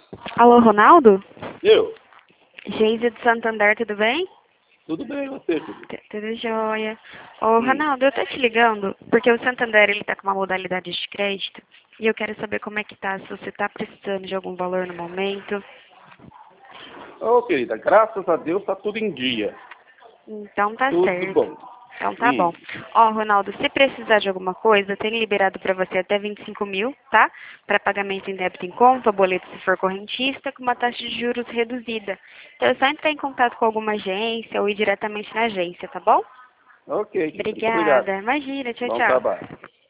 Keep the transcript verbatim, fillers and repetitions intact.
Alô, Ronaldo? Eu? Geise do Santander, tudo bem? Tudo bem, você, filho? T- Tudo jóia. Ô, Hum. Ronaldo, eu tô te ligando porque o Santander, ele tá com uma modalidade de crédito e eu quero saber como é que tá, se você tá precisando de algum valor no momento. Ô, querida, graças a Deus tá tudo em dia. Então tá Tudo certo. bom. Então tá bom. Hum. Ó, Ronaldo, se precisar de alguma coisa, tem liberado para você até vinte e cinco mil, tá? Para pagamento em débito em conta, boleto se for correntista, com uma taxa de juros reduzida. Então é só entrar em contato com alguma agência ou ir diretamente na agência, tá bom? Ok, querida, muito obrigado. Obrigada. Imagina, tchau, Bom tchau. trabalho.